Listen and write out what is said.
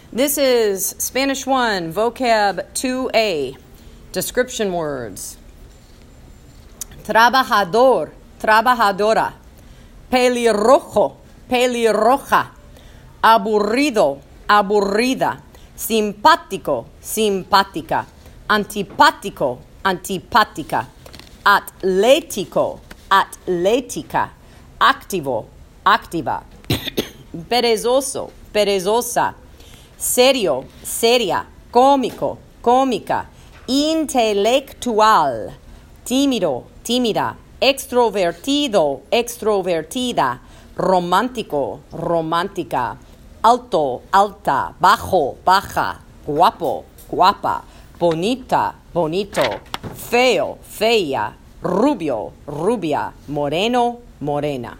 This is Spanish 1, vocab 2A, description words. Trabajador, trabajadora. Pelirrojo, pelirroja. Aburrido, aburrida. Simpático, simpática. Antipático, antipática. Atlético, atlética. Activo, activa. Perezoso, perezosa. Serio, seria. Cómico, cómica. Intelectual. Tímido, tímida. Extrovertido, extrovertida. Romántico, romántica. Alto, alta. Bajo, baja. Guapo, guapa. Bonita, bonito. Feo, fea. Rubio, rubia. Moreno, morena.